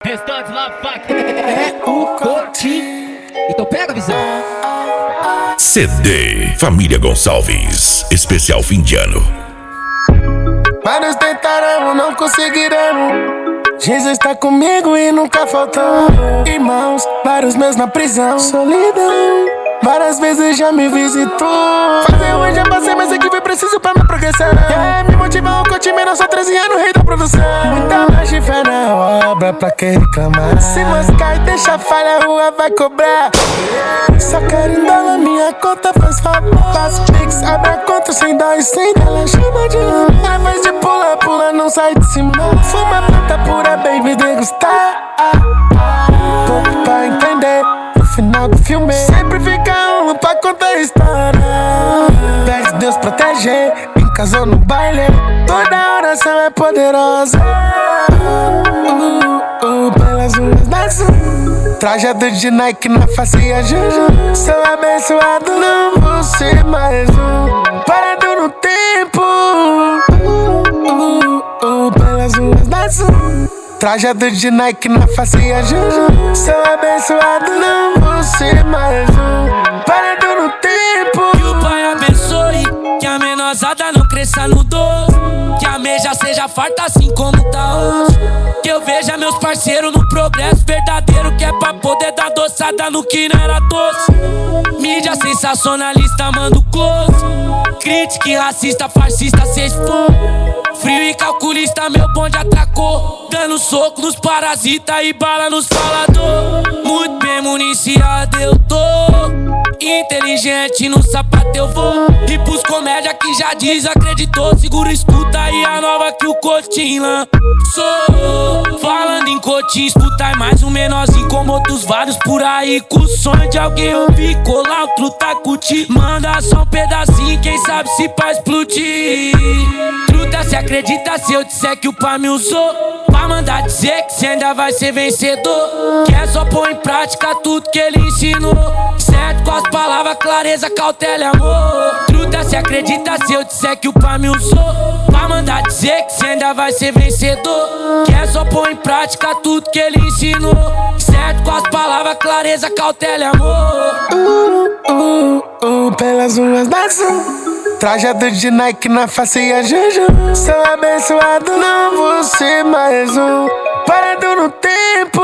restante lá, faca. É o Coutinho. Então pega a visão. CD Família Gonçalves, especial fim de ano. Vários tentaram, não conseguiram. Jesus está comigo e nunca faltou. Irmãos, vários meus na prisão. Solidão, várias vezes já me visitou. Fazer hoje já passei, mas aqui foi preciso pra minha progressão. Me motivar o Coutinho, não sou 13 anos, rei da produção. Muita mais de fé na obra, pra que reclamar? Se moscar e deixar falha, a rua vai cobrar. Só quero em dólar, minha conta faz favor. Faço pix, abre a conta sem dó e sem dela. Chama de louco, ao invés de pula, pula, não sai de cima. Fuma planta pura, baby, degustar. Pouco pra entender, no final do filme sempre fica um pra contar a história. Pede Deus proteger, em casa ou no baile, toda oração é poderosa. Pelas unhas da Zoom, trajado de Nike na face e a Juju. Sou abençoado, não vou ser mais um parado no tempo. Pelas unhas da Zoom, trajado de Nike na face e a Juju. Sou abençoado, não vou ser mais um parado no tempo. Que o Pai abençoe, que a menosada não cresça no doce, que a meja seja farta assim como tá hoje. Que eu veja meus parceiros no progresso verdadeiro, que é pra poder dar doçada no que não era doce. Mídia sensacionalista, manda o coço. Crítica e racista, fascista, cês for. Frio e calculista, meu bonde atracou, dando soco nos parasita e bala nos falador. Muito bem municiado eu tô, inteligente no sapato eu vou. E pros comédia que já desacreditou, segura, escuta aí a nova que o Coutinho lançou. Falando em Coutinho, escuta aí mais um menorzinho como outros vários por aí, com o sonho de alguém ouvir, colar o truta curtir. Manda só um pedacinho, quem sabe se pra explodir. Truta, se acredita se eu disser que o pai me usou, pra mandar dizer que cê ainda vai ser vencedor. Que é só pôr em prática tudo que ele ensinou, certo com as palavras, clareza, cautela e amor. Truta, se acredita se eu disser que o pai me usou, pra mandar dizer que cê ainda vai ser vencedor. Que é só pôr em prática tudo que ele ensinou, certo com as palavras, clareza, cautela e amor. Pelas unhas da Zoom, trajado de Nike na face e a Juju. Sou abençoado, não vou ser mais um parado no tempo.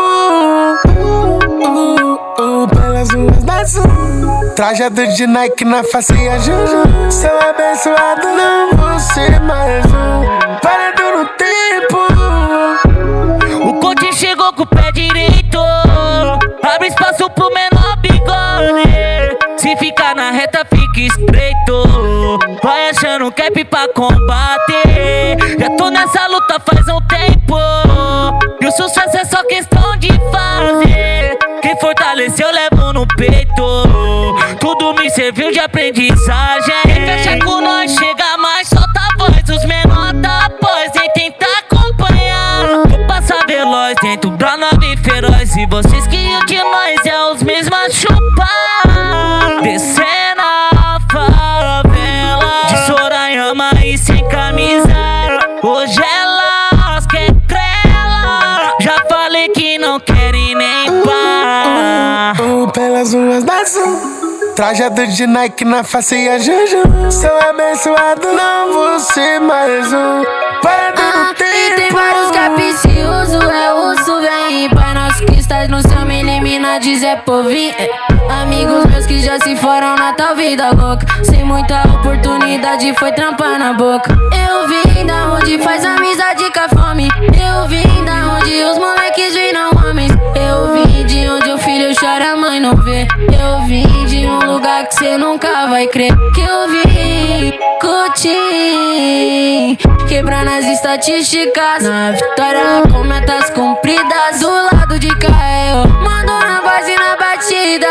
Pelas unhas da Zoom, trajado de Nike na face e a Juju. Sou abençoado, não vou ser mais um parado no tempo. O Coutinho chegou com o pé direito, abre espaço pro menor bigode. Se ficar na reta fica estreito, vai achando cap pra combater. Já tô nessa luta faz um tempo, e o sucesso é só questão de fazer. Quem fortaleceu levo no peito, tudo me serviu de aprendizagem. Quem fecha com nós chega mais, solta a voz. Os menor da pós, nem tenta acompanhar. Vou passar veloz dentro da nave feroz, e vocês que o de nós é os mesmos a chupar. Descendo a favela de Sorayama e sem camisa, hoje elas quer crela. Já falei que não querem nem pá. Pelas unhas da Zoom, trajado de Nike na face e a Juju. Sou abençoado, não vou ser mais um parado no tempo. E tem vários capiciosos, é urso, vem. Pai nosso que está no céu, me elimina, diz é povinho. Amigos meus que já se foram na tal vida louca, sem muita oportunidade foi trampar na boca. Eu vim da onde faz amizade com a fome, eu vim da onde os moleques viram homens. Eu vim de onde o filho chora, a mãe não vê. Eu vim de um lugar que cê nunca vai crer. Que eu vim Coutinho, quebrando as estatísticas, na vitória com metas cumpridas. Do lado de cá eu mando na base e na batida,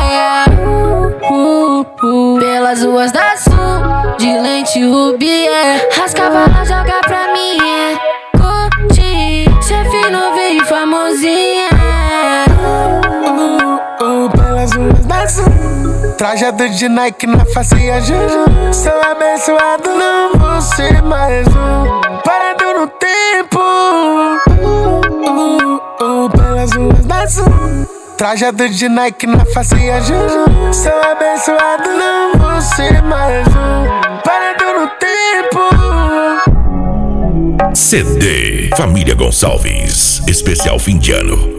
pelas ruas da Sul, de lente rubi, rascava lá, joga pra mim, Coutinho, chefe novo e famosinha. Pelas ruas da Sul, trajado de Nike na face e a Juju. Sou abençoado, não vou ser mais um parado no tempo. duas das trajado de Nike na face e a Juju. Sou abençoado, não vou ser mais parado no tempo. CD Família Gonçalves, especial fim de ano.